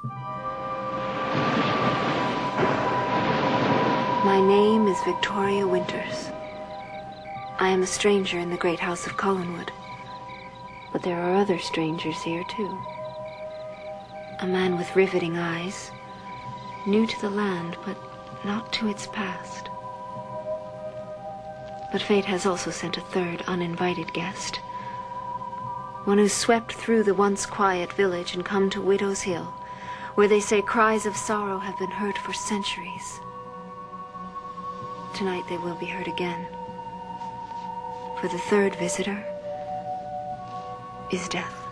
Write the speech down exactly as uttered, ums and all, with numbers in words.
My name is Victoria Winters. I am a stranger in the great house of Collinwood. But there are other strangers here, too. A man with riveting eyes, new to the land, but not to its past. But fate has also sent a third, uninvited guest. One who's swept through the once quiet village and come to Widow's Hill, where they say cries of sorrow have been heard for centuries. Tonight they will be heard again. For the third visitor is death.